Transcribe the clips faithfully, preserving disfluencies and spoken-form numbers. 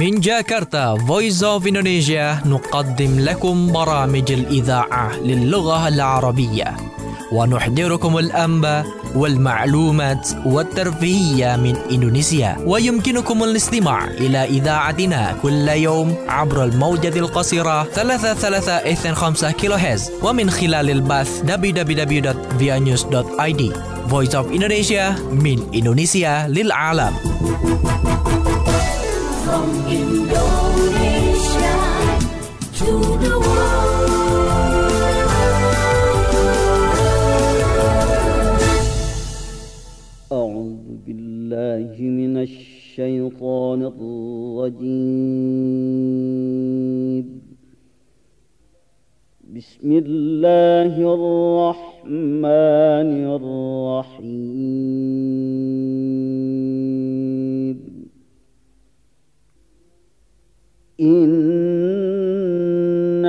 من جاكرتا Voice of Indonesia نقدم لكم برامج الإذاعة للغة العربية ونحضركم الأنباء والمعلومات والترفيهية من إندونيسيا. ويمكنكم الاستماع إلى إذاعتنا كل يوم عبر الموجة القصيرة ثلاثة ثلاثة اثنين خمسة كيلو هرتز ومن خلال البث دبليو دبليو دبليو دوت via news دوت i d. Voice of Indonesia من إندونيسيا للعالم. From Indonesia to the world. أعوذ بالله من الشيطان الرجيم. بسم الله الرحمن الرحيم. إن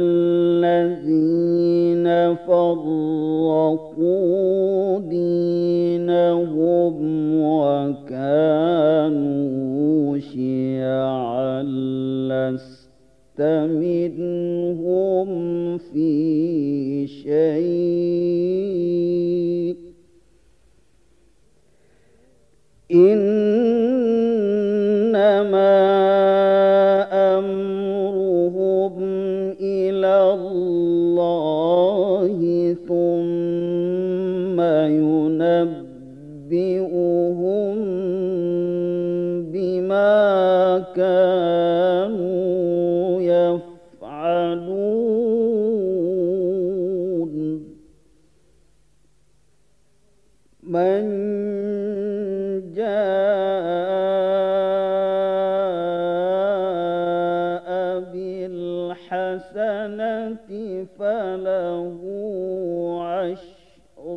الذين فرقوا دينهم وكانوا شيعا لست منهم في شيء إنما أمرهم إلى الله ثم ينبئهم بما كانوا يفعلون. من جاء بالحسنة فله عشر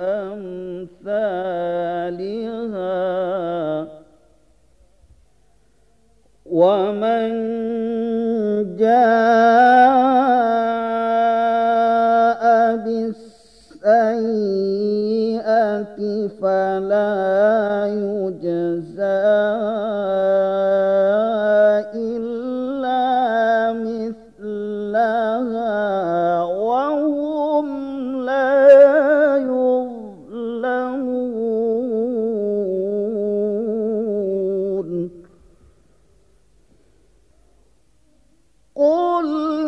أمثالها ومن جاء بالسيئة فلا يجزى إلا مثلها وهم لا يظلمون. قل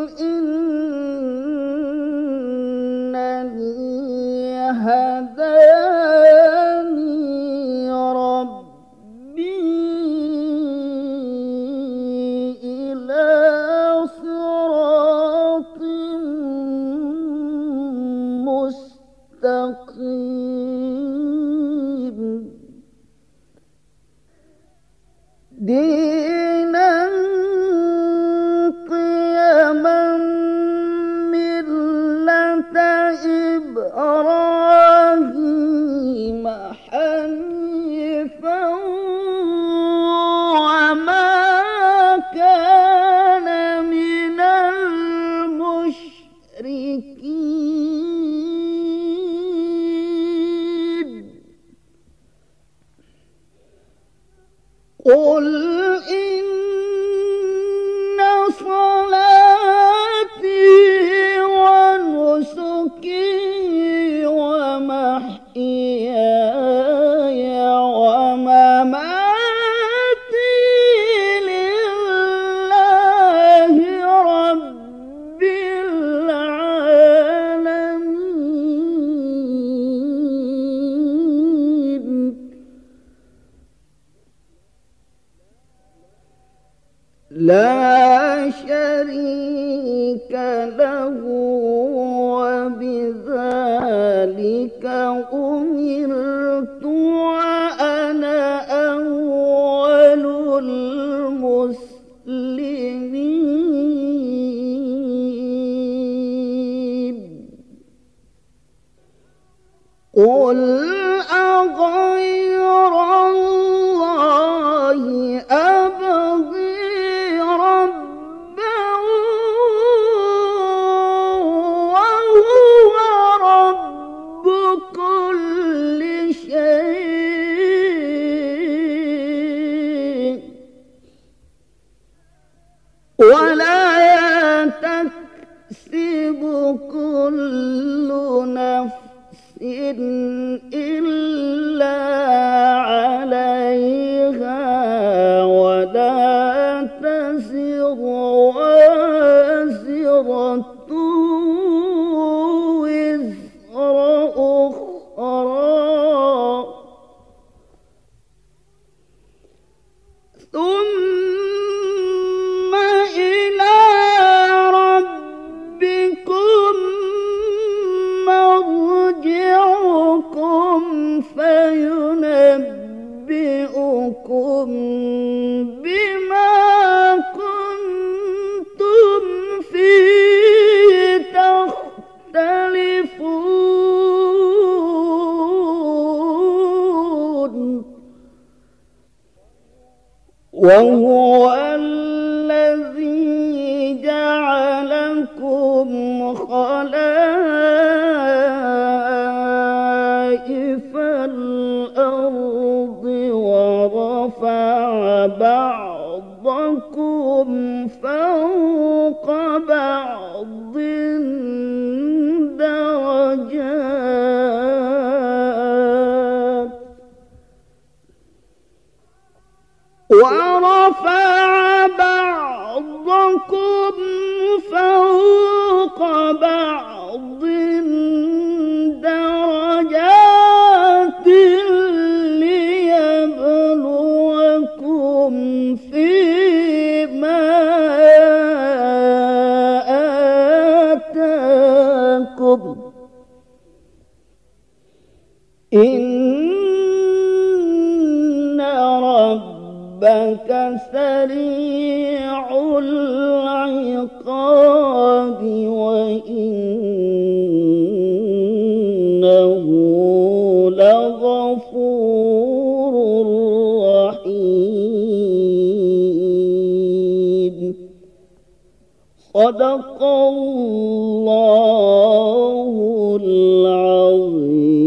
إنني هداني ربي إلى صراط مستقيم دينا قيما ملة إبراهيم حنيفا وما كان من المشركين. قل إن صلاتي ونسكي ومحياي ومماتي لله رب العالمين لا شريك له وبذلك أمرت وأنا أول المسلمين. قل أغير الله أبغي ربا وهو رب كل شيء. إلا عليها ولا تزر وازرة وزر أخرى ثم إلى ربكم مرجعكم فينبئكم بما كنتم فيه تختلفون وهو الذي جعلكم خلائف الأرض ورفع بعضكم فوق بعض درجات ورفع بعضكم فوق بعض درجات ليبلوكم فيما آتاكم إن ربك سريع العقاب وإنه لغفور رحيم صدق الله العظيم.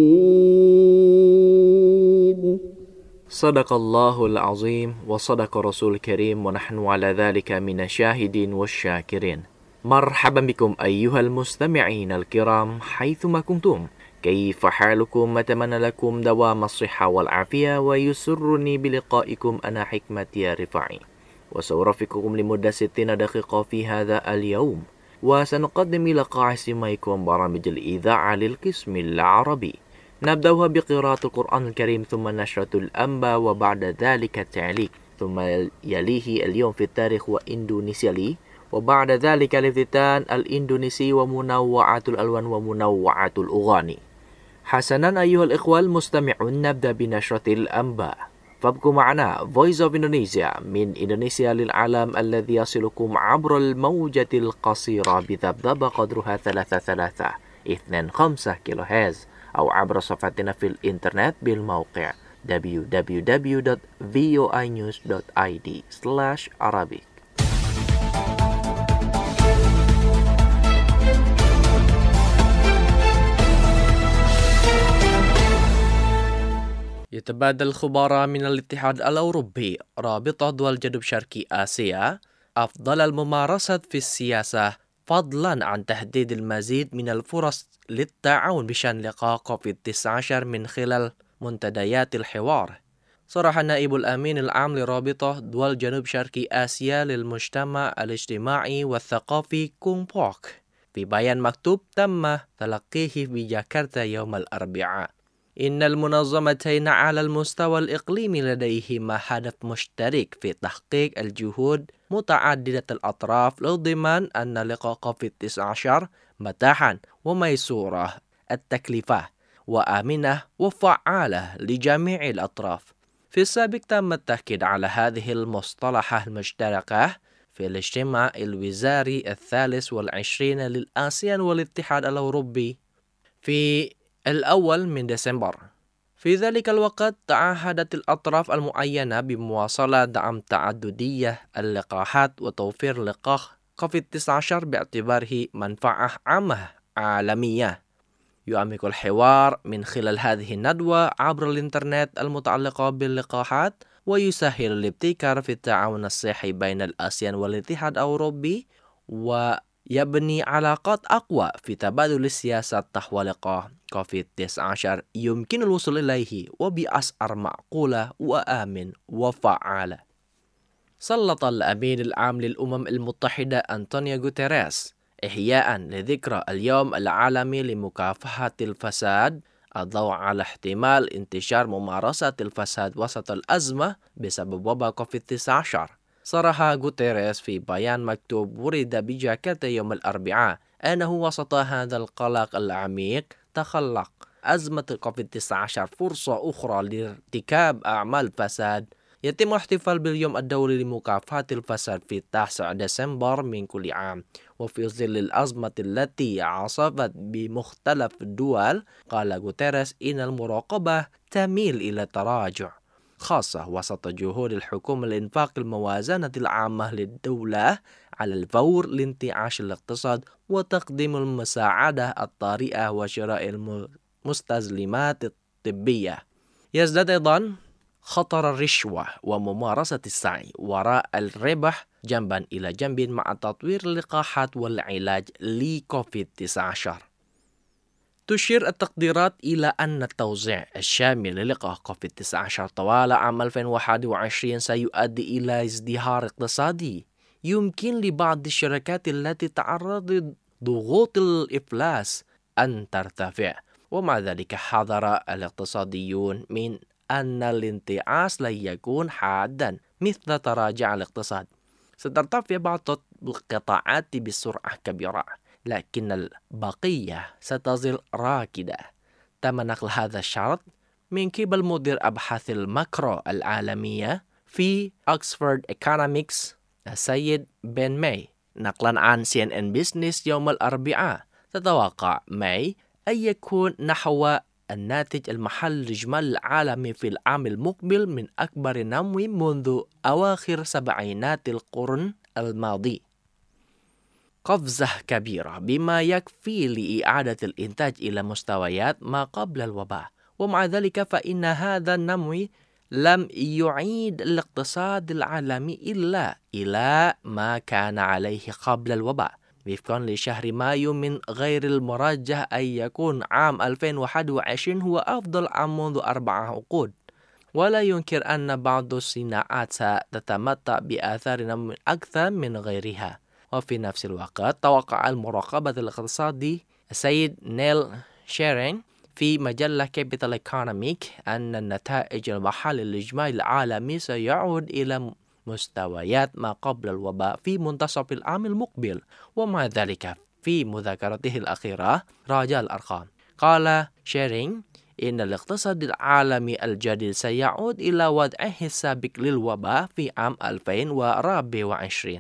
صدق الله العظيم وصدق رسول الكريم ونحن على ذلك من الشاهدين والشاكرين. مرحبا بكم أيها المستمعين الكرام حيثما كنتم. كيف حالكم؟ أتمنى لكم دوام الصحة والعافية ويسرني بلقائكم أنا حكمتي رفاعي وسأرافقكم لمدة ستين دقيقة في هذا اليوم وسنقدم لقاء سماعكم برامج الإذاعة للقسم العربي. نبدأها بقراءة القرآن الكريم ثم نشرة الأنباء وبعد ذلك التعليق ثم يليه اليوم في التاريخ وإندونيسيا لي وبعد ذلك الافتتان الإندونيسي ومنوعات الألوان ومنوعات الأغاني. حسنا أيها الإخوة المستمعون نبدأ بنشرة الأنباء فابقوا معنا Voice of Indonesia من إندونيسيا للعالم الذي يصلكم عبر الموجة القصيرة بذبذبة قدرها ثلاثة ثلاثة اثنين خمسة كيلو هرتز أو عبر صفحتنا في الإنترنت بالموقع دبليو دبليو دبليو دوت في او اي نيوز دوت اي دي سلاش عربي. يتبادل الخبراء من الاتحاد الأوروبي رابطة دول جنوب شرقي آسيا أفضل الممارسة في السياسة فضلا عن تحديد المزيد من الفرص للتعاون بشأن لقاح كوفيد تسعة عشر من خلال منتديات الحوار. صرح النائب الأمين العام لرابطة دول جنوب شرقي آسيا للمجتمع الاجتماعي والثقافي كونغ بوك في بيان مكتوب تم تلقيه بجاكرتا يوم الأربعاء إن المنظمتين على المستوى الإقليمي لديهما هدف مشترك في تحقيق الجهود متعددة الأطراف لضمان أن لقاح كوفيد تسعة عشر متاحا وميسورة التكلفة وآمنة وفعالة لجميع الأطراف. في السابق تم التأكيد على هذه المصطلحة المشتركة في الاجتماع الوزاري الثالث والعشرين للآسيان والاتحاد الأوروبي في الأول من ديسمبر. في ذلك الوقت تعهدت الأطراف المعينة بمواصلة دعم تعددية اللقاحات وتوفير لقاح كوفيد تسعة عشر باعتباره منفعة عامة عالمية. يعمق الحوار من خلال هذه الندوة عبر الإنترنت المتعلقة باللقاحات ويسهل الابتكار في التعاون الصحي بين الآسيان والاتحاد الأوروبي و يبني علاقات أقوى في تبادل السياسات نحو لقاح كوفيد تسعة عشر يمكن الوصول إليه وبأسعار معقولة وآمن وفعالة. سلط الأمين العام للأمم المتحدة أنطونيو غوتيريس إحياء لذكرى اليوم العالمي لمكافحة الفساد الضوء على احتمال انتشار ممارسة الفساد وسط الأزمة بسبب وباء كوفيد تسعة عشر. صرح غوتيريس في بيان مكتوب ورد بجاكرتا يوم الأربعاء أنه وسط هذا القلق العميق تخلق أزمة كوفيد تسعة عشر فرصة أخرى لارتكاب أعمال فساد. يتم الاحتفال باليوم الدولي لمكافحة الفساد في التاسع ديسمبر من كل عام، وفي ظل الأزمة التي عصفت بمختلف الدول. قال غوتيريس إن المراقبة تميل إلى تراجع، خاصة وسط جهود الحكومة لإنفاق الموازنة العامة للدولة على الفور لانتعاش الاقتصاد وتقديم المساعدة الطارئة وشراء المستلزمات الطبية. يزداد أيضا خطر الرشوة وممارسة السعي وراء الربح جنبا إلى جنب مع تطوير اللقاحات والعلاج لكوفيد تسعة عشر. تشير التقديرات إلى أن التوزيع الشامل للقاح كوفيد تسعة عشر طوال عام ألفين وواحد وعشرين سيؤدي إلى ازدهار اقتصادي يمكن لبعض الشركات التي تعرضت ضغوط الإفلاس أن ترتفع. ومع ذلك حذر الاقتصاديون من أن الانتعاش لن يكون حادا مثل تراجع الاقتصاد. سترتفع بعض القطاعات بسرعة كبيرة، لكن البقية ستظل راكدة. تم نقل هذا الشرط من قبل مدير أبحاث الماكرو العالمية في أكسفورد إيكونومكس السيد بن ماي نقلا عن سي إن إن بيزنس يوم الأربعاء. تتوقع ماي أن يكون نحو الناتج المحلي الإجمالي العالمي في العام المقبل من أكبر نمو منذ أواخر سبعينات القرن الماضي، قفزة كبيرة بما يكفي لإعادة الإنتاج إلى مستويات ما قبل الوباء. ومع ذلك فإن هذا النمو لم يعيد الاقتصاد العالمي إلا إلى ما كان عليه قبل الوباء. وفقا لشهر مايو من غير المرجح أن يكون عام ألفين وواحد وعشرين هو أفضل عام منذ أربع عقود، ولا ينكر أن بعض الصناعات ستتمتع بآثار نمو أكثر من غيرها. وفي نفس الوقت توقع المراقبة الاقتصادي السيد نيل شيرين في مجلة كابيتال إيكونوميك أن النتائج المحلي الإجمالي العالمي سيعود إلى مستويات ما قبل الوباء في منتصف العام المقبل. ومع ذلك في مذاكرته الأخيرة راجع الأرقام. قال شيرين إن الاقتصاد العالمي الجديد سيعود إلى وضعه السابق للوباء في عام ألفين وأربعة وعشرين.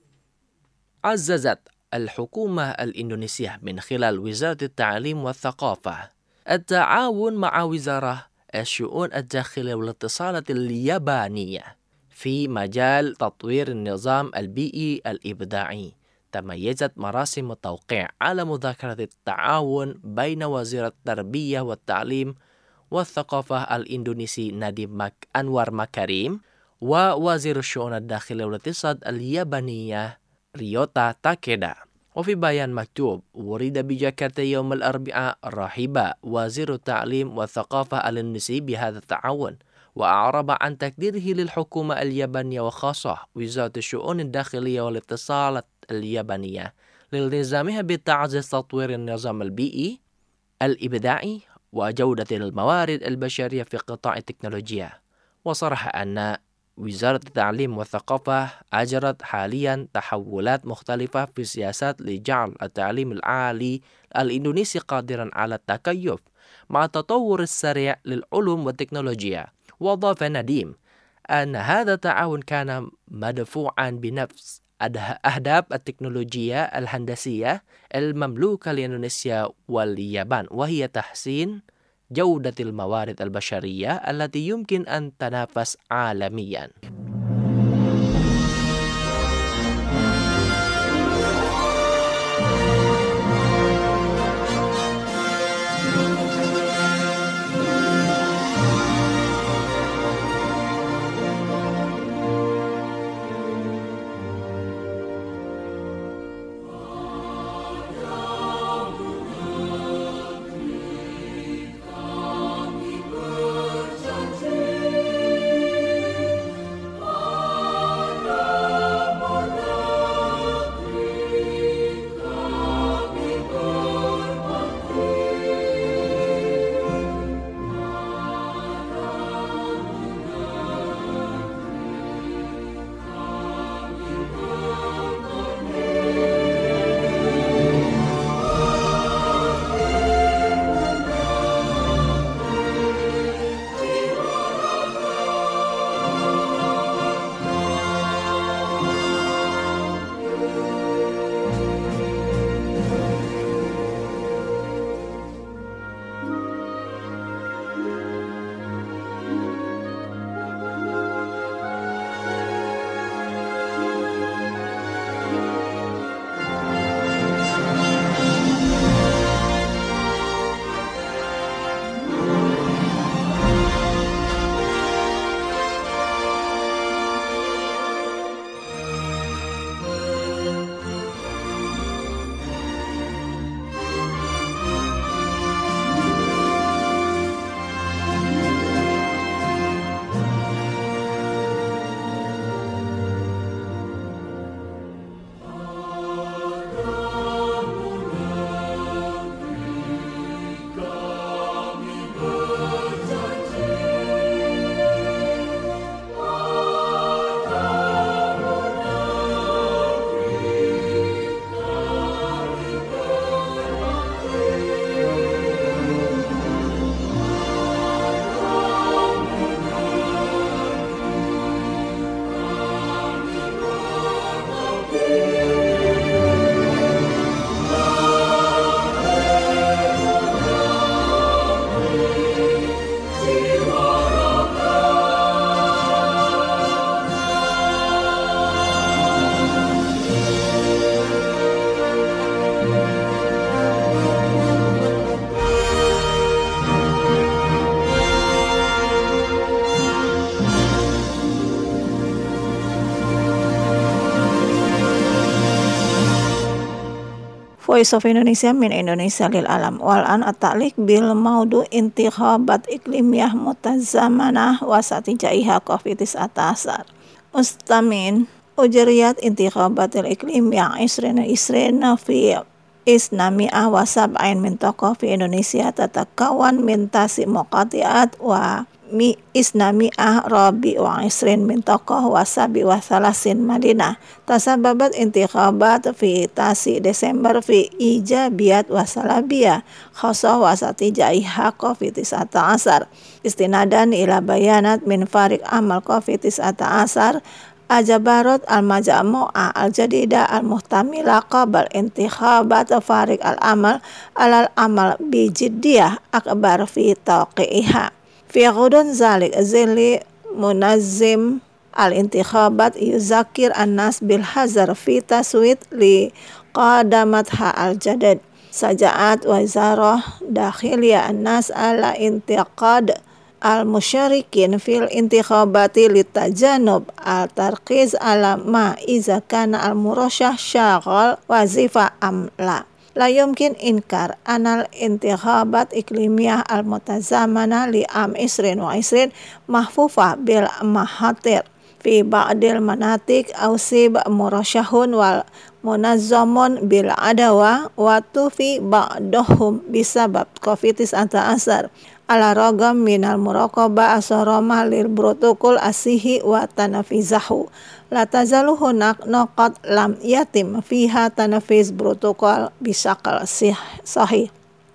عززت الحكومة الإندونيسية من خلال وزارة التعليم والثقافة التعاون مع وزارة الشؤون الداخلية والاتصالات اليابانية في مجال تطوير النظام البيئي الإبداعي. تميزت مراسم التوقيع على مذاكرة التعاون بين وزير التربية والتعليم والثقافة الإندونيسي ناديم مك أنور مكاريم ووزير الشؤون الداخلية والاتصالات اليابانية ريوتا تاكيدا. وفي بيان مكتوب ورد بجاكرتا يوم الأربعاء رحب وزير التعليم والثقافة الإندونيسي بهذا التعاون، وأعرب عن تقديره للحكومة اليابانية وخاصة وزارة الشؤون الداخلية والاتصالات اليابانية لالتزامها بتعزيز تطوير النظام البيئي الإبداعي وجودة الموارد البشرية في قطاع التكنولوجيا. وصرح أن وزارة التعليم والثقافة أجرت حاليا تحولات مختلفة في السياسات لجعل التعليم العالي الإندونيسي قادرا على التكيف مع التطور السريع للعلوم والتكنولوجيا. وأضاف نديم أن هذا التعاون كان مدفوعا بنفس أهداف التكنولوجيا الهندسية المملوكة لإندونيسيا واليابان، وهي تحسين جودة الموارد البشرية التي يمكن أن تنافس عالميا. Voice of Indonesia min Indonesia lil alam. Wal an at-ta'liq bil maudu intikhabat iklimiyah mutazamanah wasati jaiha kofitis atasar. Mustamin ujriyat intikhabatil iklimiyah isrina isrina fi isnami'ah wa sab'ain min tokoh fi Indonesia tatakawan min tasi muqati'at wa mi isnami'ah rabi wa isrin min tokoh wa sabi wa salasin madinah tasababat intikhabat fi tasi Desember fi ijabiyat wa salabiyah khasa wa satijaiha fi tis'ata asar istinadan ila bayanat min farik amal fi tis'ata asar Ajabarot al-majmu'ah al-jadida al-muhtamila qabal intikhabat farik al-amal alal amal bijiddiyah akbar fi tawqi'iha fi ghudun zalik zili munazzim al-intikhabat yuzakir an-nas bil hazar fi taswit li qadamatha al-jadid sajaat wazarah dakhiliyah an-nas ala intiqad al-musyarikin fil intikhabati litajanub al-tarqiz ala ma iza kana al-murasyah syaghal wazifa amla. La yumkin inkar anal intikhabat iklimiyah al-mutazamana li am isrin wa isrin mahfufah bil mahatir fi ba'dil manatik awsib murasyahun wal munazzamun bil adawa wa tufi ba'dahum bisabab kofitis anta asar ala ragam minal muraqabah asarama lil protokol asihi wa tanafizahu la tazalu hunak naqat lam yatim fiha tanafiz protokol bisakal sahih.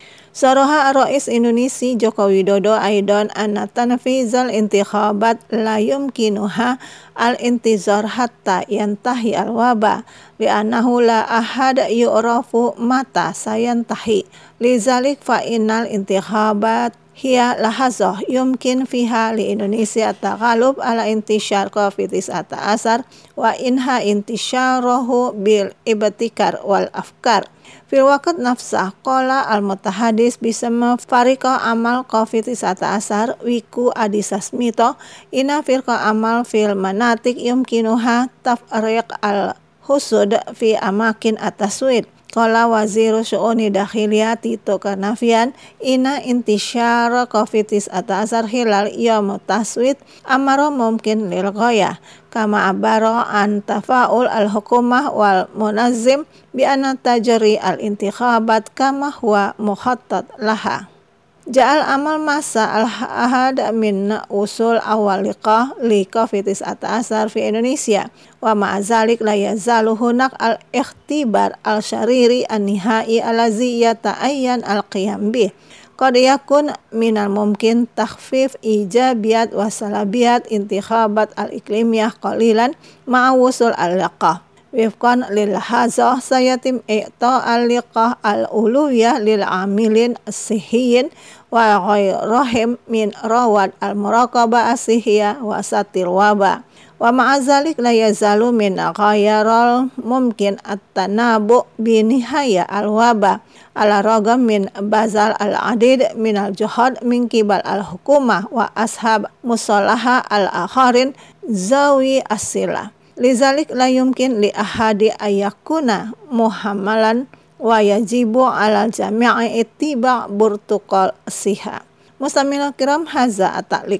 Saraha Rais Indonesia Joko Widodo aidan anna tanfizal intikhabat la yumkinuha al-intizar hatta yantahi al-waba li'annahu la ahad yu'rafu mata sayantahi lizalik fa innal intikhabat hiya lahazah yumkin fiha li Indonesia taghalub ala intishar kofitis ata asar wa inha intisyarahu bil ibtikar wal afkar fil waqt nafsah qala al mutahadis bisama farika amal kofitis ata asar wiku adisasmito ina firqa amal fil manatik yumkinuha tafriq al husud fi amakin ataswid qala waziru syu'uni dakhiliyati to karnafian ina intisyara kofitis ata asar hilal yaum taswid amara mungkin lil ghayah kama abara an tafaul al hukumah wal munazzim bi anna tajri al intikhabat kama huwa mukhattat laha. Ja'al amal masa al-ahad min usul awal liqah li kofitis ata asar fi Indonesia wa ma'azalik la yazalu hunak al-ikhtibar al-syariri an-nihai alazi yata'ayyan al-qiyam bih qad yakun minal mumkin takhfif ijabiyat wa salabiyat intikhabat al-iklimiyah qalilan ma'a wusul al-liqah wifqan lil hazah sayatim i'ta al-liqah al-uluwiyah lil amilin as-sihiyin wa ghairahim min rawad al-muraqabah as-sihiyah wa satil waba wa ma'azalik la yazalu min ghayaral mumkin at-tanabu bi nihaya al-waba ala ragam min bazal al-adid min al-juhad min kibal al-hukumah wa ashab musallaha al-akharin zawi as-silah. Lizalik la yumkin li ahadi ayakuna muhammalan wa yajibu alal jami'i ittiba' burtukal siha. Mustamil kiram haza at-ta'liq.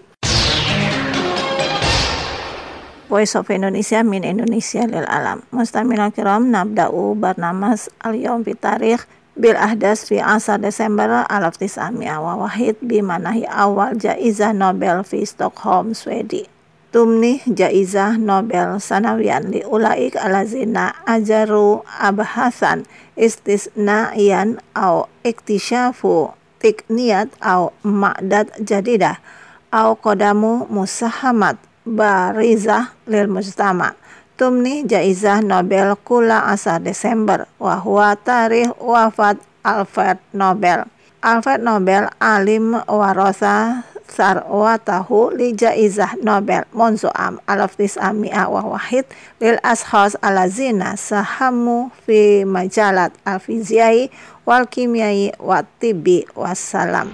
Voice of Indonesia min Indonesia lil alam. Mustamil kiram nabda'u barnamas al-yawm fi tarikh bil ahdas fi asar Desember alaf tis'ami'a wa wahid bimanahi awal jaizah Nobel fi Stockholm, Sweden. Tumnih jaizah Nobel sanawian li ulaik alazina ajaru abhasan istisnaian au iktishafu tikniyat au ma'dad jadidah au kodamu musahamat barizah lil mujtama. Tumnih jaizah Nobel kula asar Desember wa huwa tarikh wafat Alfred Nobel. Alfred Nobel alim warasa sarwatahu li jaizah Nobel monzo am alaf tis'ami'a wa wahid lil ashas alazina sahamu fi majalat al-fizyai wal kimyai wa tibbi wassalam.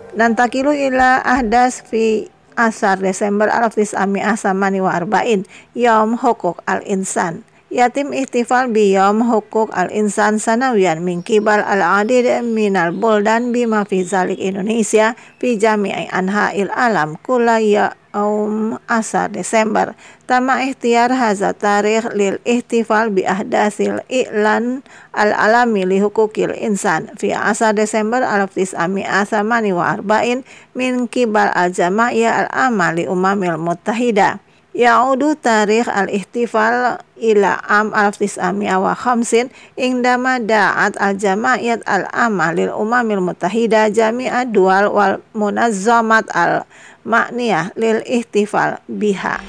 Nantakilu ila ahdas fi asar Desember alaf tis'ami'ah samani wa arba'in Yom Hukuk al-Insan. Yatim ihtifal bi Yom Hukuk al-Insan sanawiyan min kibal al-adid minal buldan bima fi zalik Indonesia fi jami'i anha'il alam kula yaum asar Desember. Tama ikhtiar haza tarikh lil ihtifal bi ahdasil i'lan al-alami li hukukil insan fi asar Desember alaf tis'ami'ah samani wa arba'in min kibal al-jama'iyah al-amma li umamil muttahida. Ya'udu tarikh al-ihtifal ila am alaf tis'ami'ah wa khamsin indama da'at al-jama'iyat al-amma lil umamil muttahida jami'a dual wal munazzamat al-ma'niyah lil ihtifal biha.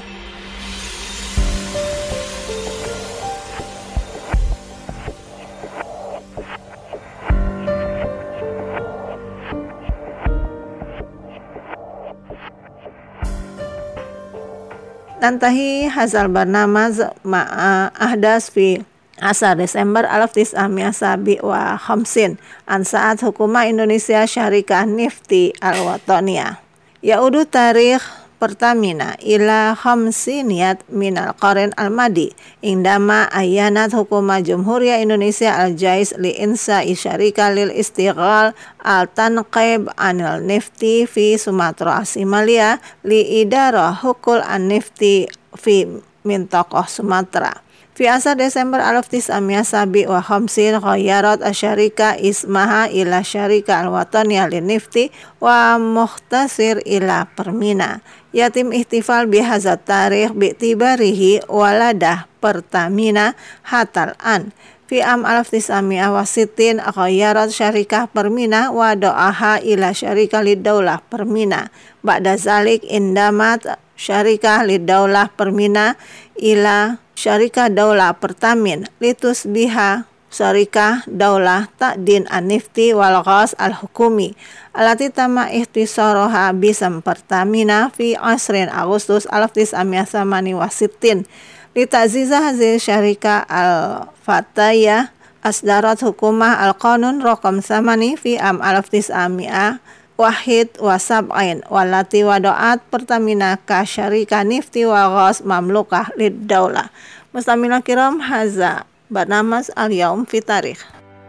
Nantahi hazal barnamaz ma'a ahdas fi asar Desember alaf tis'ami'ah sabi wa khamsin an saat hukuma Indonesia Syarikah Nifti al-Wataniyah. Yaudu tarikh Pertamina ila khamsiniyat minal qarin al-madi indama ayanat hukuma Jumhuriyah Indonesia al-Jais li insa'i syarika lil istighal al-tanqib anil nifti fi Sumatera Asimalia li idara hukul an-nifti fi mintaqah Sumatera. Fi asar Desember alaf tis'ami'ah sabi wa khamsin ghayarat asyarika ismaha ila syarika al-wataniyah lin-nifti wa mukhtasir ila Permina. Yatim ihtifal bihazat tarikh bi'tibarihi waladah Pertamina hatal an. Fi am alaf tis'ami'ah wa sittin ghayarat syarikah Permina wa do'aha ila syarikah lidaulah Permina. Ba'da zalik indamat syarikah lidaulah Permina ila syarikah daulah Pertamin litus biha syarikah daulah ta'din an-nifti wal ghas al-hukumi alati tama ihtisaroha bisam Pertamina fi asrin Agustus alaf tis'ami'ah samani wa sittin li ta'ziza hazil syarikah al-fatayah asdarat hukumah al-qanun raqam samani fi am alaf tis'ami'ah wahid wa sab'ain walati wadoat Pertamina ka syarika nifti wa ghas mamlukah lid daulah. Mustamina kiram haza barnamas al yaum fi tarikh.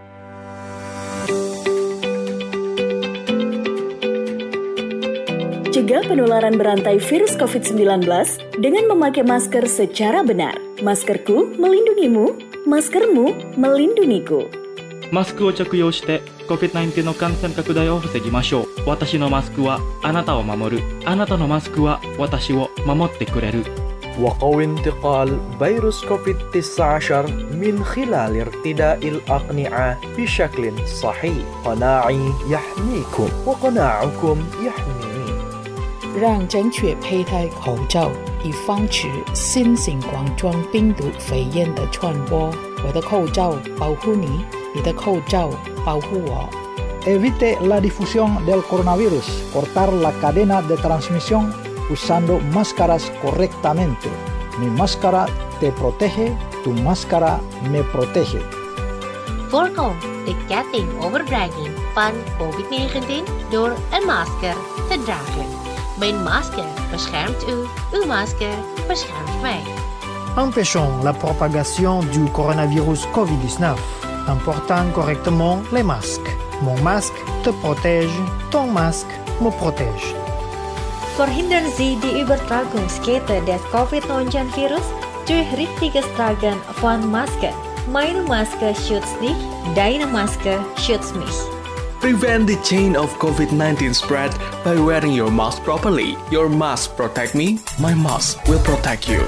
Cegah penularan berantai virus covid sembilan belas dengan memakai masker secara benar. Maskerku melindungimu, maskermu melindungiku. マスクを着用して コビッドナインティーン の感染拡大を防ぎましょう。私のマスクはあなたを守る。あなたのマスクは私を守ってくれる。 وقوي انتقال فيروس كوفيد تسعة عشر من خلال ارتداء الأقنعة بشكل صحيح. قناعي يحميكم وقناعكم يحميني. 让正确佩戴口罩，以防止新型冠状病毒肺炎的传播。我的口罩保护你，你的口罩保护我。 Evite la difusión del coronavirus. Cortar la cadena de transmisión usando máscaras correctamente. Mi máscara te protege, tu máscara me protege. Voorkom de ketting overdraging van covid negentien door een masker te dragen. Mijn masker beschermt u, uw masker beschermt mij. Empêchons la propagation du coronavirus covid dix-neuf en portant correctement les masques. Mon masque te protège, ton masque me protège. Verhindern Sie die Übertragungskette des covid neunzehn virus durch richtiges Tragen von Masken. Meine Maske schützt dich, deine Maske schützt mich. Prevent the chain of covid nineteen spread by wearing your mask properly. Your mask protect me, my mask will protect you.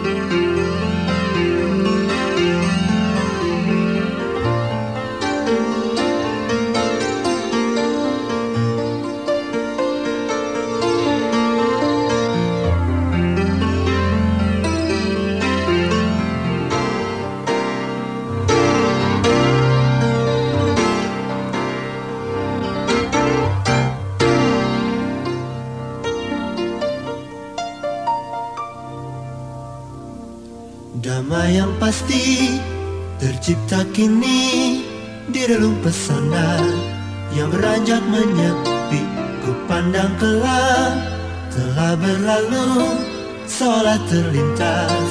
Damai yang pasti tercipta kini di relung pesona yang beranjak menyepi. Ku pandang kelak telah berlalu seolah terlintas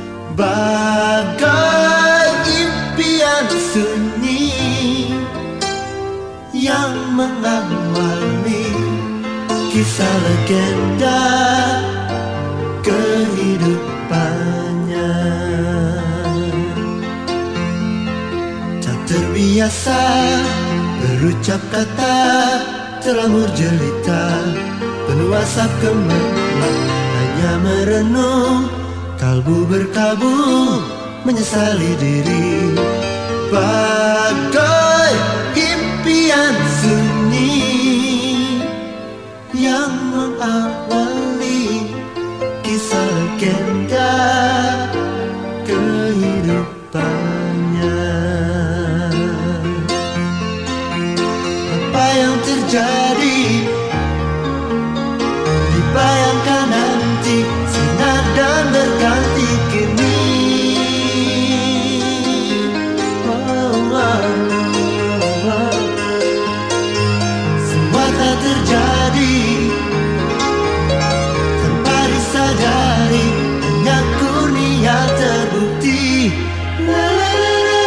bagai impian sunyi yang mengawali kisah legenda kehidupannya. Tak terbiasa berucap kata terlamur jelita, penuh asap kemelang, hanya merenung, kalbu berkabung, menyesali diri bagai impian sunyi yang mengawali kisah legenda kehidupannya. Apa yang terjadi dibayangkan nanti, sinar dan berganti kini. Oh, oh, oh. Semua tak terjadi tanpa disadari, hanya kurnia terbukti. La, la, la, la,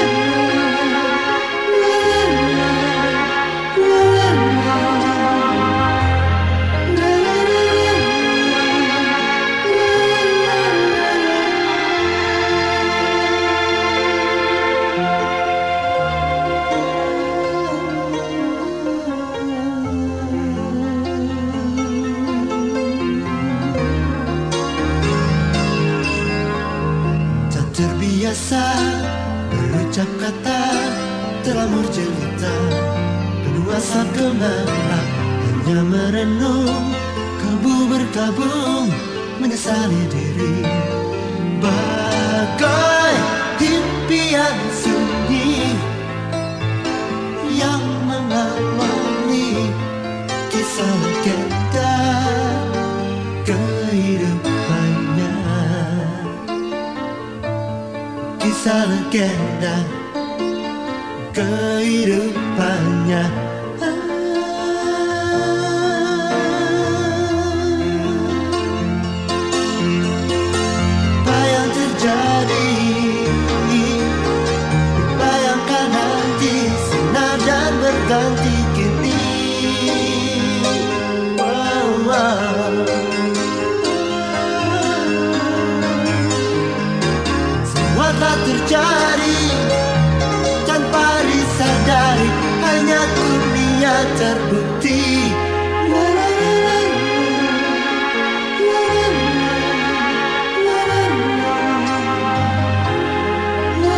la, la, la, la, la, tak terbiasa berucap kata terlamur jelita, penuh asa gemerlap, hanya merenung, kalbu berkabung, menyesali diri bagai impian sunyi yang mengawali kisah legenda kehidupannya. Kisah legenda kehidupannya. Apa yang terjadi bayangkan nanti, sinar dan berganti kini. Wow, wow. Semua tak terjadi tanpa disadari, hanya kurnia terbukti. La, la, la, la, la, la, la, la, la,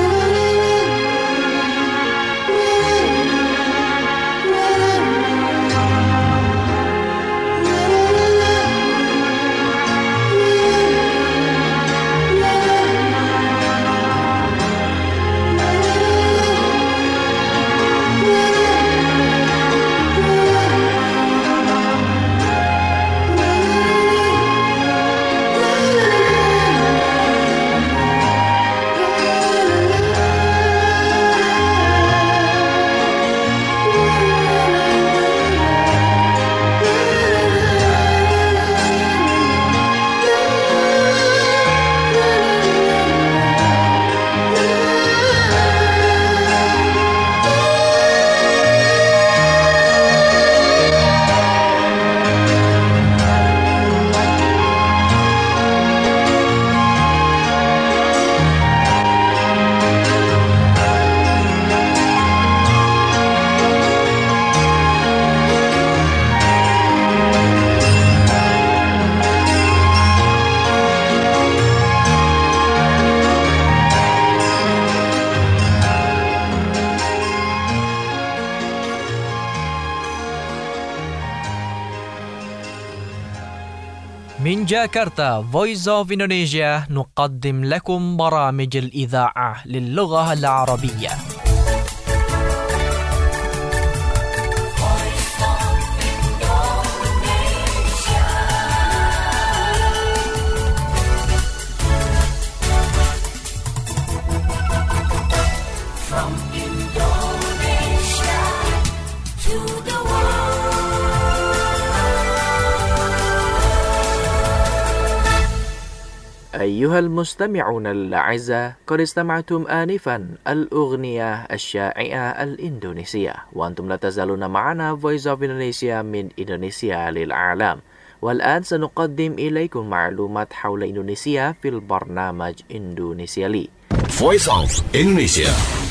la, la, la, جاكرتا Voice of Indonesia نقدم لكم برامج الإذاعة للغة العربية. From Indonesia to the أيها المستمعون الأعزاء، قد استمعتم آنفا الأغنية الشائعة الإندونيسية، وأنتم لا تزالون معنا Voice of Indonesia من إندونيسيا للعالم. والآن سنقدم إليكم معلومات حول إندونيسيا في البرنامج إندونيسيا لي. Voice of Indonesia.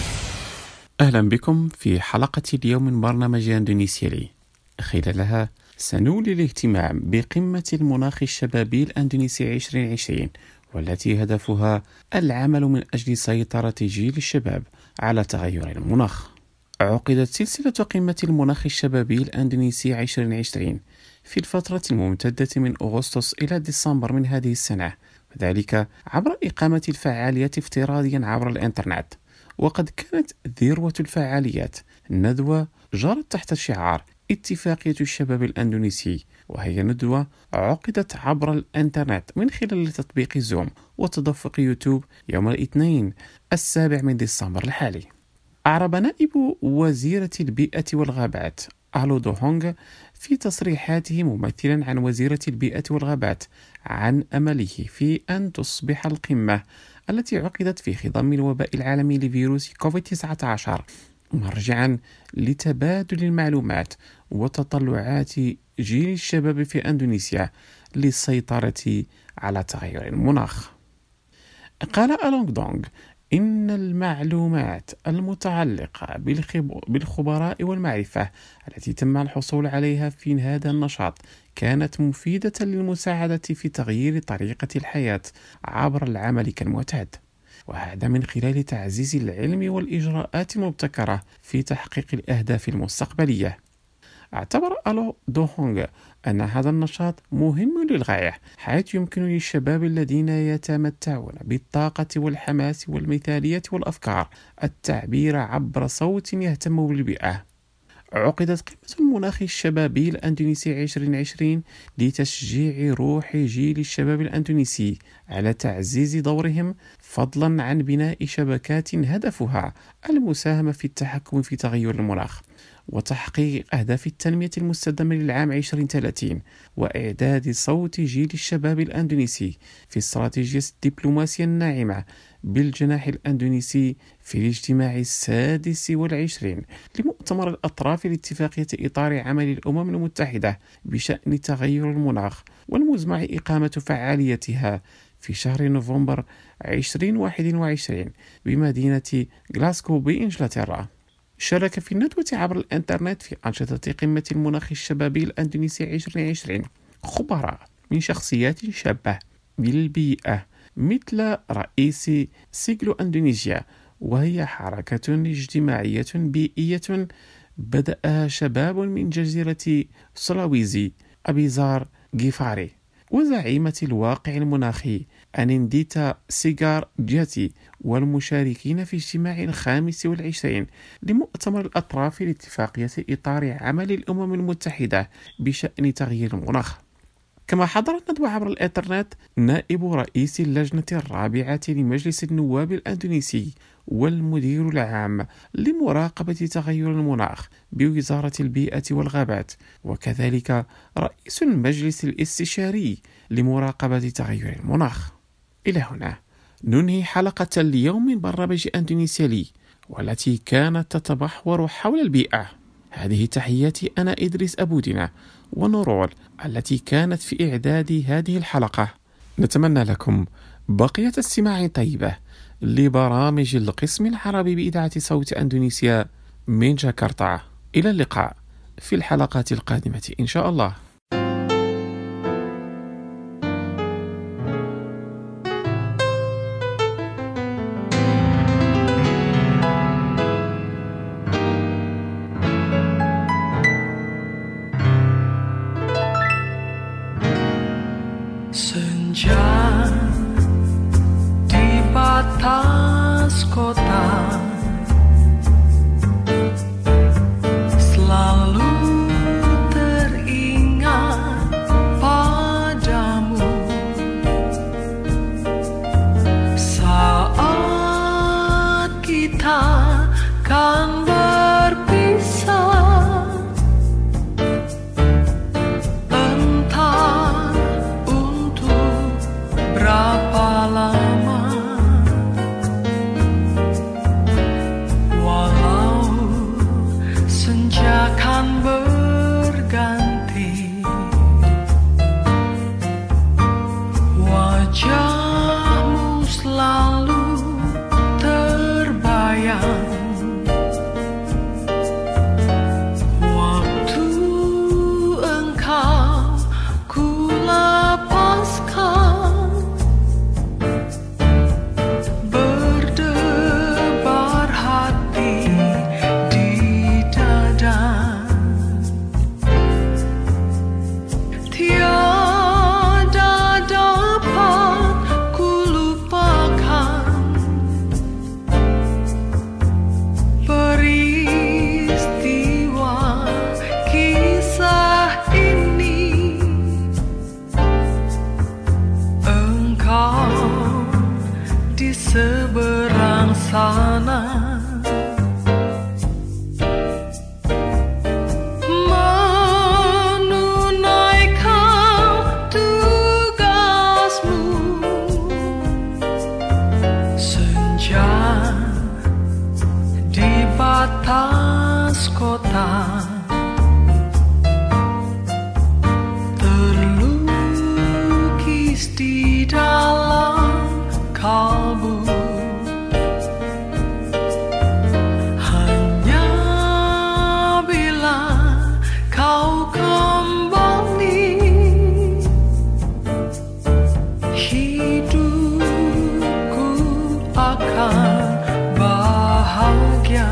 أهلا بكم في حلقة اليوم من برنامج إندونيسيا لي. خلالها سنولي الاهتمام بقمة المناخ الشبابي الأندونيسي عشرين عشرين، والتي هدفها العمل من أجل سيطرة جيل الشباب على تغير المناخ. عقدت سلسلة قمة المناخ الشبابي الأندونيسي عشرين عشرين في الفترة الممتدة من أغسطس إلى ديسمبر من هذه السنة، وذلك عبر إقامة الفعاليات افتراضيا عبر الإنترنت. وقد كانت ذروة الفعاليات ندوة جرت تحت شعار اتفاقية الشباب الأندونيسي، وهي ندوة عقدت عبر الإنترنت من خلال تطبيق زوم وتدفق يوتيوب يوم الاثنين السابع من ديسمبر الحالي. أعرب نائب وزيرة البيئة والغابات ألو دو هونغ في تصريحاته ممثلا عن وزيرة البيئة والغابات عن أمله في أن تصبح القمة التي عقدت في خضم الوباء العالمي لفيروس كوفيد تسعة عشر مرجعا لتبادل المعلومات وتطلعات جيل الشباب في أندونيسيا للسيطرة على تغير المناخ. قال ألونغ دونغ إن المعلومات المتعلقة بالخبراء والمعرفة التي تم الحصول عليها في هذا النشاط كانت مفيدة للمساعدة في تغيير طريقة الحياة عبر العمل كالمعتاد، وهذا من خلال تعزيز العلم والإجراءات المبتكرة في تحقيق الأهداف المستقبلية. اعتبر ألو دو هونغ أن هذا النشاط مهم للغاية، حيث يمكن للشباب الذين يتمتعون بالطاقة والحماس والمثالية والأفكار التعبير عبر صوت يهتم بالبيئة. عقدت قمة المناخ الشبابي الأندونيسي عشرين عشرين لتشجيع روح جيل الشباب الأندونيسي على تعزيز دورهم، فضلا عن بناء شبكات هدفها المساهمة في التحكم في تغير المناخ وتحقيق أهداف التنمية المستدامة للعام عشرين ثلاثين، وإعداد صوت جيل الشباب الأندونيسي في استراتيجية الدبلوماسية الناعمة بالجناح الأندونيسي في الاجتماع السادس والعشرين لمؤتمر الأطراف لاتفاقية إطار عمل الأمم المتحدة بشأن تغير المناخ، والمزمع إقامة فعاليتها في شهر نوفمبر عشرين واحد وعشرين بمدينة غلاسكو بإنجلترا. شارك في الندوة عبر الإنترنت في أنشطة قمة المناخ الشبابي الأندونيسي عشرين عشرين خبراء من شخصيات شابة بالبيئة مثل رئيس سيغلو أندونيسيا، وهي حركة اجتماعية بيئية بدأها شباب من جزيرة سلاويزي أبيزار جيفاري، وزعيمة الواقع المناخي أنينديتا سيغار جاتي، والمشاركين في اجتماع الخامس والعشرين لمؤتمر الأطراف لاتفاقية إطار عمل الأمم المتحدة بشأن تغيير المناخ. كما حضر الندوة عبر الإنترنت نائب رئيس اللجنة الرابعة لمجلس النواب الأندونيسي والمدير العام لمراقبة تغير المناخ بوزارة البيئة والغابات، وكذلك رئيس المجلس الاستشاري لمراقبة تغير المناخ. إلى هنا ننهي حلقة اليوم من برنامج إندونيسيا لي، والتي كانت تتمحور حول البيئة. هذه تحياتي أنا إدريس أبودنا ونورول التي كانت في إعداد هذه الحلقة. نتمنى لكم بقية استماع طيبة لبرامج القسم العربي بإذاعة صوت أندونيسيا من جاكرتا. إلى اللقاء في الحلقات القادمة إن شاء الله. So sana, menunaikan tugasmu. Senja di batas kota, terlukis di dalam kalbu. Hanya bila kau kembali, hidupku akan bahagia.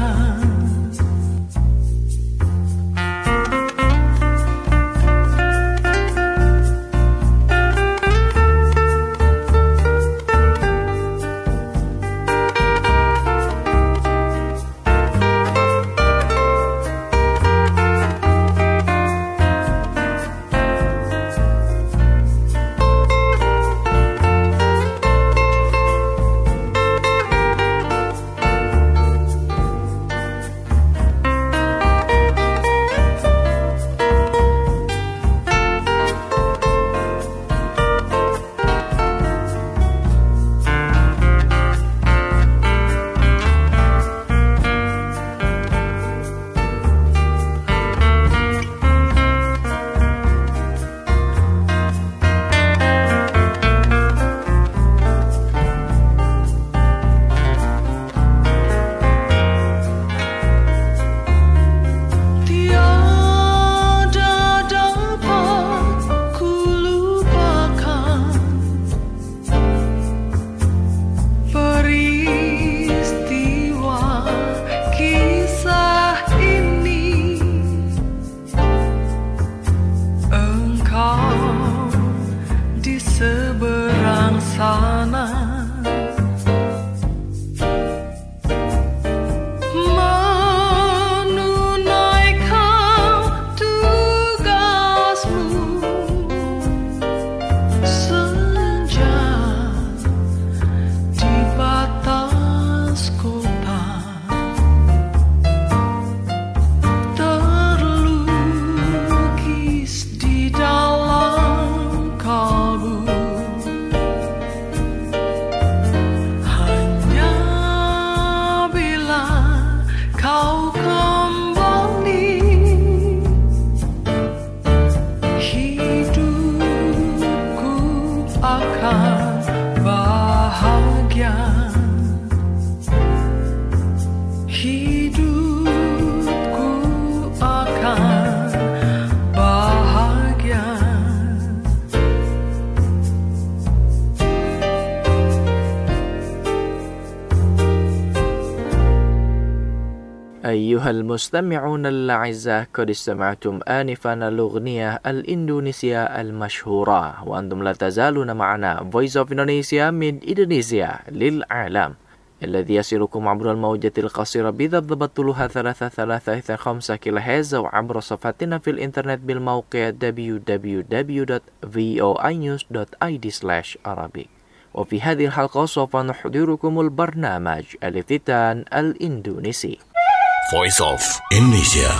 أيها المستمعون الأعزاء، قد استمعتم آنفا الأغنية الإندونيسية المشهورة، وأنتم لا تزالون معنا Voice of Indonesia من إندونيسيا للعالم، الذي يصلكم عبر الموجة القصيرة بضبط طولها ثلاثة ثلاثة خمسة كيلو هرتز، أو عبر صفحتنا في الإنترنت بالموقع دبليو دبليو دبليو دوت فوي نيوز دوت آي دي سلاش عربي. وفي هذه الحلقة سوف نحضركم البرنامج الافتتان الإندونيسي. Voice of Indonesia.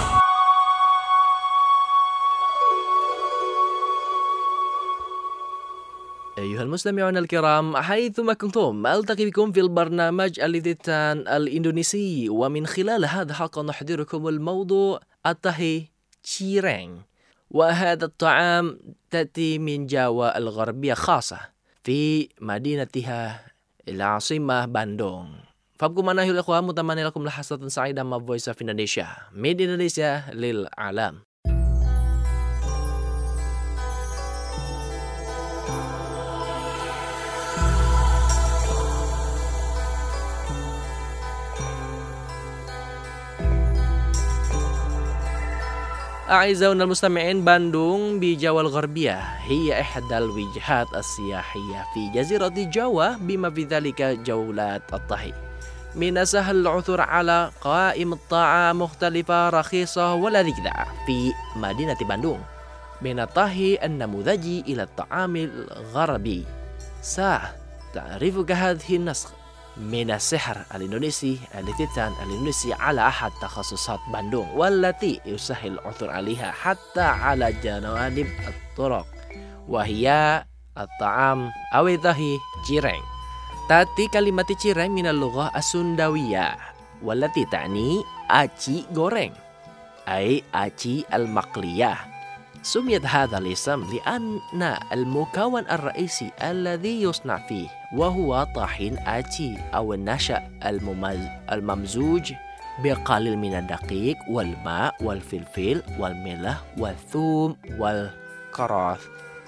أيها المستمعون الكرام، حيثما كنتم ألتقي بكم في البرنامج الافتتان الإندونيسي، ومن خلال هذا الحلقة نحضركم الموضوع الطهي cireng، وهذا الطعام تأتي من جاوا الغربية خاصة في مدينتها العاصمة باندung. فابكم أنا أيها الأخوة، متمنى لكم لحظة سعيدة مع Voice of Indonesia من إندونيسيا للعالم. أعزائنا المستمعين، باندung بجاوا الغربية هي إحدى الوجهات السياحية في جزيرة جاوا، بما في ذلك جولات الطهي. من السهل العثور على قائمة طعام مختلفة رخيصة ولذيذة في مدينة باندung، من الطهي النموذجي إلى الطعام الغربي. ستعرفك هذه النسخة من السحر الإندونيسي التيتان الإندونيسي على أحد تخصصات باندung والتي يسهل العثور عليها حتى على جوانب الطرق وهي الطعام أو الطهي cireng. تأتي كلمة cireng من اللغة السنداوية والتي تعني aci goreng أي aci المقلية. سميت هذا الاسم لأن المكون الرئيسي الذي يصنع فيه وهو طحين آتي أو النشا الممزوج بقليل من الدقيق والماء والفلفل والملح والثوم والكرات.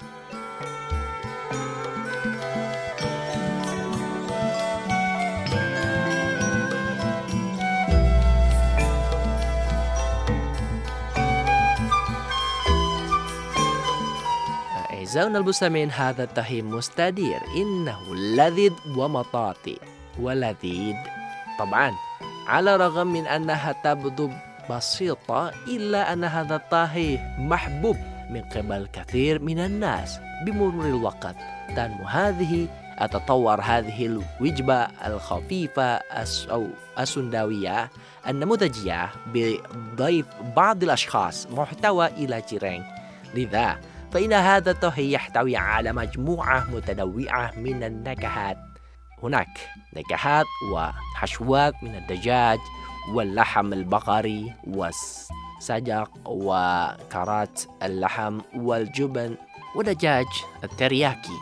أعزائنا المستمعين هذا الطهي مستدير إنه لذيذ ومطاطي ولذيذ طبعا على الرغم من أنها تبدو بسيطة إلا أن هذا الطهي محبوب من قبل كثير من الناس. بمرور الوقت تنمو هذه تتطور هذه الوجبة الخفيفة أو السنداوية النموذجية بضيف بعض الأشخاص محتوى إلى cireng. لذا فإن هذا الطهي يحتوي على مجموعة متنوعة من النكهات. هناك نكهات وحشوات من الدجاج واللحم البقري والسجق وكرات اللحم والجبن ودجاج الترياكي.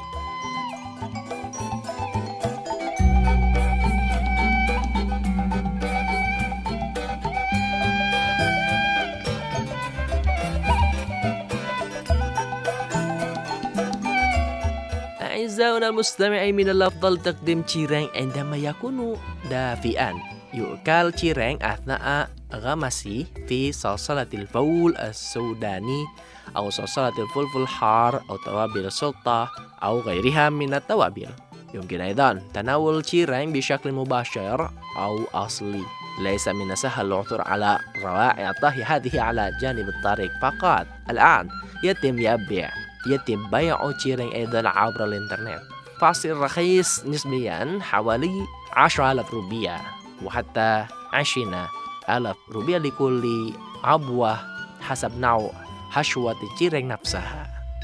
أعزائنا المستمعين من الأفضل تقديم cireng عندما يكون دافئا. يؤكل cireng أثناء غمسه في صلصلة الفول السوداني أو صلصلة الفلفل الحار أو توابل السلطة أو غيرها من التوابل. يمكن أيضا تناول cireng بشكل مباشر أو أصلي. ليس من السهل العثور على روائع الطهي هذه على جانب الطريق فقط. الآن يتم يبيع يتم بيع cireng أيضا عبر الإنترنت. فاصل رخيص نسبيا حوالي عشرة آلاف روبية وحتى عشرين آلاف روبية لكل عبوة حسب نوع حشوة cireng نفسها.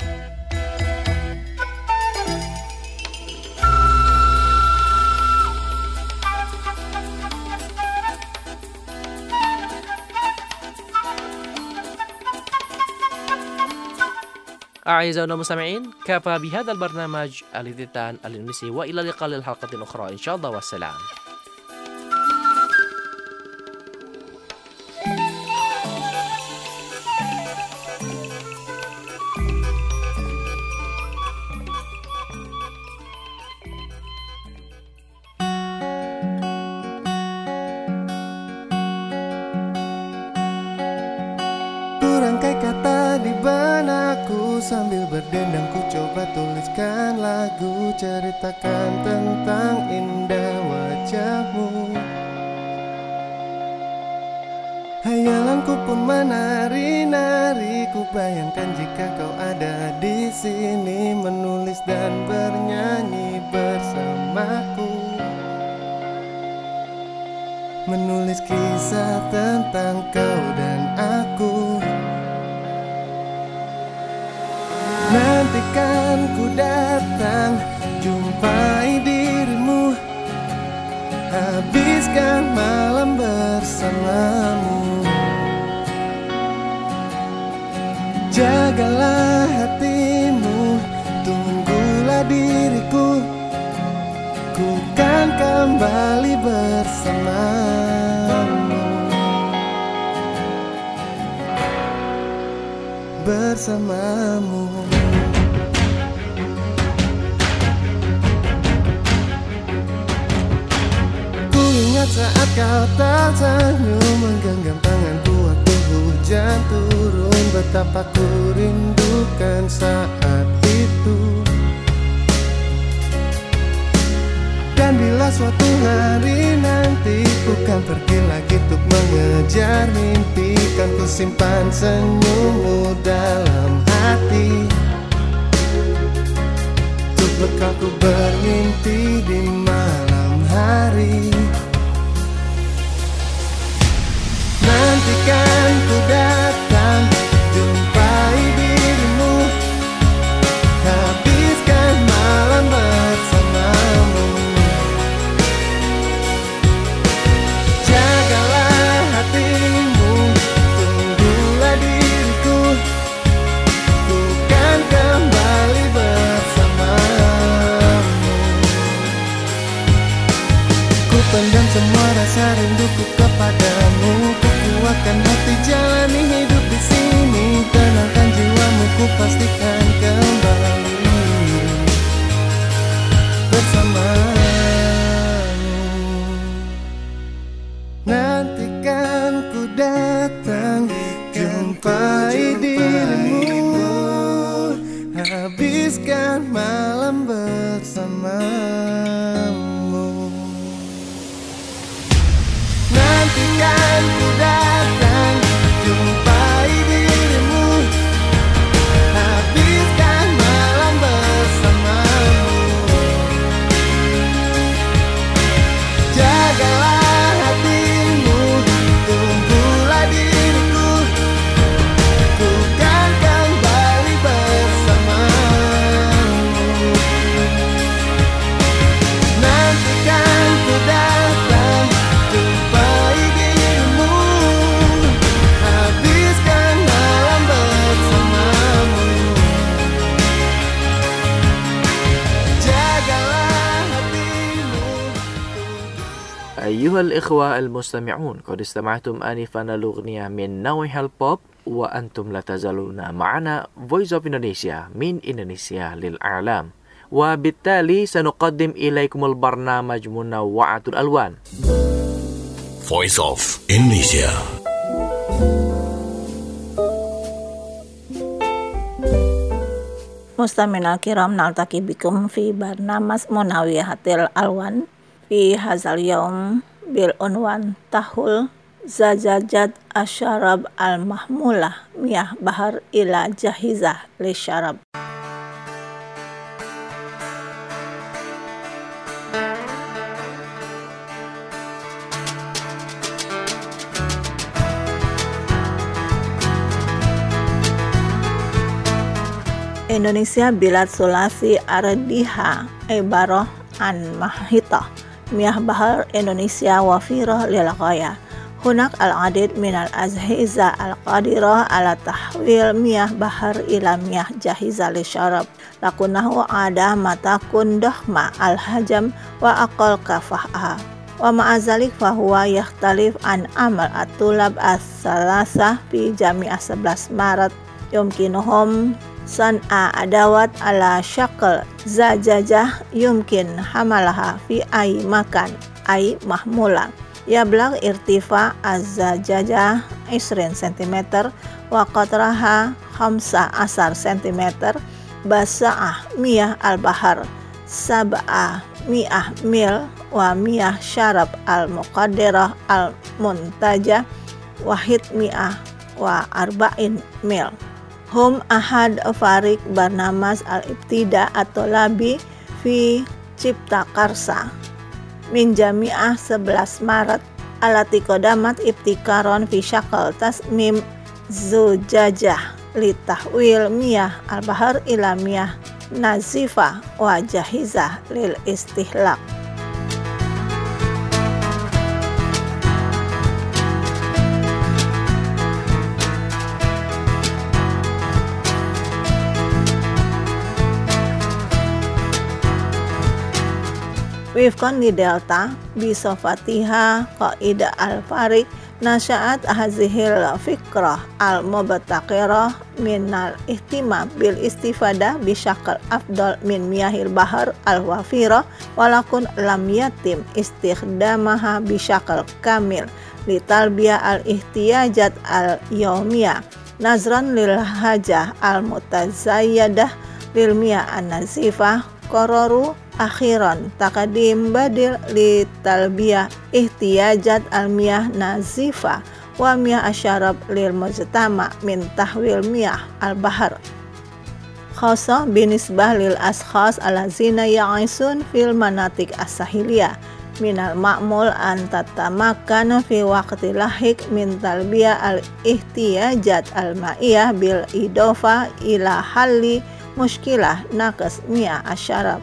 أعزائنا المستمعين كفى بهذا البرنامج التيتان الإندونيسي وإلى اللقاء للحلقة أخرى إن شاء الله والسلام. Berangkai kata di benakku sambil berdendang ku coba tuliskan lagu ceritakan tentang indah wajahmu. Hayalanku pun menari-nari, ku bayangkan jika kau ada di sini menulis dan bernyanyi bersamaku. Menulis kisah tentang kau dan aku. Nantikan ku datang jumpai dirimu, habiskan malam bersamamu. Jagalah hatimu, tunggulah diriku, ku kan kembali bersamamu. Bersamamu. Ku ingat saat kau tersenyum menggenggam tanganku waktu hujan turun, betapa ku rindukan saat itu. Dan bila suatu hari nanti ku kan pergi lagi untuk mengejar mimpi, kan ku simpan senyummu dalam hati, untuk bekal ku bermimpi di malam hari. pendam semua rasa rinduku kepadamu. Ku kuatkan hati jalani hidup di sini. Tenangkan jiwamu, ku pastikan kembali bersamamu. Nantikan ku datang, jumpai dirimu, habiskan malam bersamamu. Nantikan ku datang, jumpai dirimu, habiskan malam bersamamu. Jagalah hatimu, tunggulah diriku, ku kan kembali bersamamu. Nantikan ku datang, jumpai dirimu, habiskan malam bersamamu. Jagalah hatimu. أيها الإخوة المستمعون، قد استمعتم آنفا الأغنية من نوع البوب، وأنتم لا تزالون معنا Voice of Indonesia من إندونيسيا للإعلام. وبالتالي سنقدم إليكم البرنامج منوعة الألوان. Voice of Indonesia. Mustamina kiram naltaki bikum fi barnamas munawiyahatil alwan fi hazal yaum bil unwan tahul zajajat asyarab al mahmulah miyah bahar ila jahizah li syarab. Indonesia bilad sulasi ardiha ibarah an mahita miyah bahar Indonesia wafirah lil ghaya. Hunak al-adid min al-azhiza al-qadirah ala tahwil miyah bahar ila miyah jahiza li syarab. Lakunahu ada matakun dahma al-hajam wa aqal kafahah. Wa ma'azalik fahuwa yakhtalif an amal at-tulab as-salasa fi jami'ah sebelas Maret yumkinuhum san'a adawat ala syakal zajajah yumkin hamalaha fi ay makan ay mahmula yablagh irtifa az-zajajah isrin sentimeter wa qatraha khamsa asar sentimeter basa'ah miyah al-bahar sab'ah miyah mil wa miyah syarab al-muqaddirah al-muntajah wahid miyah wa arba'in mil. Hum ahad farik barnamas al-ibtida atau labi fi cipta karsa min jami'ah sebelas Maret alati kodamat ibtikaron fi syakal tasmim zujajah li tahwil miyah al-bahar ila miyah nazifah wa jahizah lil istihlak. Wifqan li delta bisofatiha qaida al-farik nasya'at hazihil fikrah al-mubtaqirah minal ihtimam bil istifadah bisyakal afdal min miyahil bahar al-wafirah walakun lam yatim istikhdamaha bisyakal kamil litalbiya al-ihtiyajat al-yawmiyah nazran lil hajah al-mutazayyadah lil miyah an-nazifah qararu akhiran taqadim badil li talbiyah ihtiyajat al-miyah nazifah wa miyah asyarab lil mujtama min tahwil miyah al-bahar khasa binisbah lil askhas alazina ya'isun fil manatik as-sahiliyah minal ma'mul an tatamakan fi waqti lahik min talbiyah al-ihtiyajat al-ma'iyah bil idofa ila halli muskilah naqas miyah asyarab.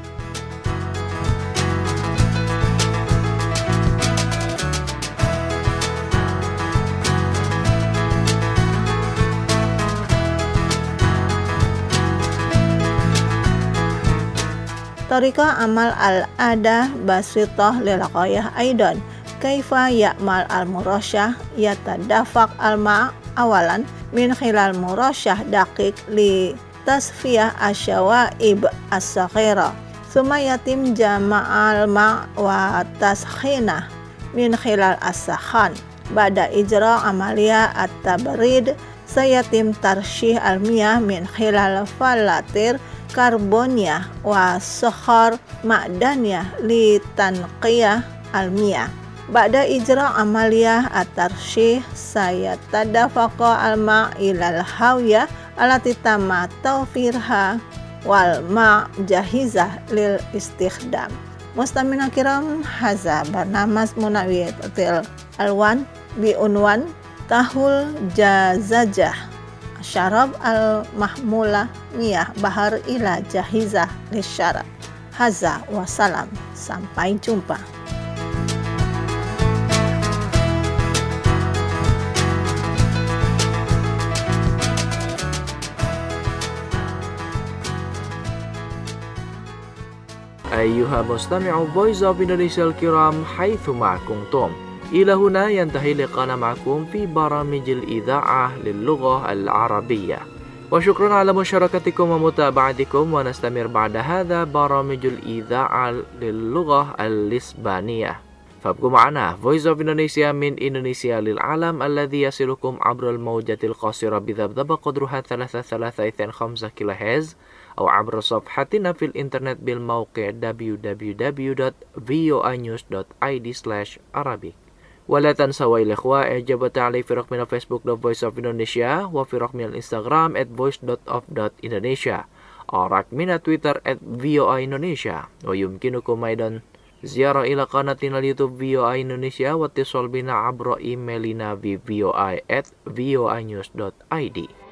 Tariqah amal al-ada basitah lil ghayah aidan. Kaifa ya'mal al-murasyah yatadafaq al-ma' awalan min khilal murasyah daqiq li tasfiyah asyawaib as-saghira. Suma yatim jama'al ma' wa taskhina min khilal as-sakhan. Ba'da ijra amalia at-tabrid sayatim tarsyih al-miyah min khilal falatir karbonia wa sokhar ma'dania li tanqiyah al-miyah. Ba'da ijra amaliyah at-tarsyih sayatadafaqa al-ma' ilal hawiyah alati tamma tawfirha wal ma' jahizah lil istikhdam. Mustamina kiram haza barnamas munawiyatil alwan bi unwan tahul jazajah syarab al-mahmula miyah bahar ila jahizah lisyarab. Haza wassalam, sampai jumpa. أيها المستمع Voice of Indonesia الكرام حيثما كنتم إلى هنا ينتهي لقاءنا معكم في برامج الإذاعة للغة العربية وشكرا على مشاركتكم ومتابعتكم ونستمر بعد هذا برامج الإذاعة للغة الإسبانية فابقوا معنا Voice of Indonesia من إندونيسيا للعالم الذي يصلكم عبر الموجة القصيرة بذبذبة قدرها ثلاثة ثلاثة اثنين خمسة كيلو هرتز أو عبر صفحتنا في الإنترنت بالموقع دبليو دبليو دبليو دوت فيو آي نيوز دوت آي دي سلاش عربي. ولا تنسوا يا الإخوة إعجاب وتعليق في رقمنا فيسبوك دوت فويس أوف إندونيسيا وفي رقمنا الإنستغرام at voice dot of dot indonesia أو رقمنا تويتر at فيو آي إندونيسيا ويمكنكم أيضا زيارة إلى قناتنا اليوتيوب فيو آي إندونيسيا واتصال بنا عبر إيميلنا في فيو آي at فيو آي نيوز دوت آي دي.